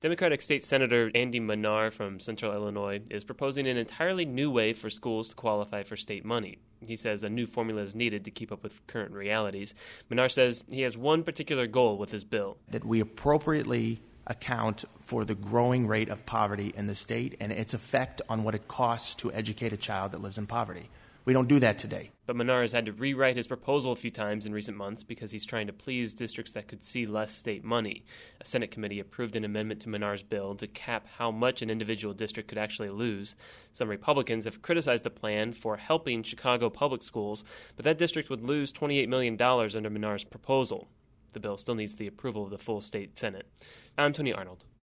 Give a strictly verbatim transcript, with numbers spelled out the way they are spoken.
Democratic State Senator Andy Manar from Central Illinois is proposing an entirely new way for schools to qualify for state money. He says a new formula is needed to keep up with current realities. Manar says he has one particular goal with his bill. That we appropriately account for the growing rate of poverty in the state and its effect on what it costs to educate a child that lives in poverty. We don't do that today. But Manar has had to rewrite his proposal a few times in recent months because he's trying to please districts that could see less state money. A Senate committee approved an amendment to Manar's bill to cap how much an individual district could actually lose. Some Republicans have criticized the plan for helping Chicago public schools, but that district would lose twenty-eight million dollars under Manar's proposal. The bill still needs the approval of the full state Senate. I'm Tony Arnold.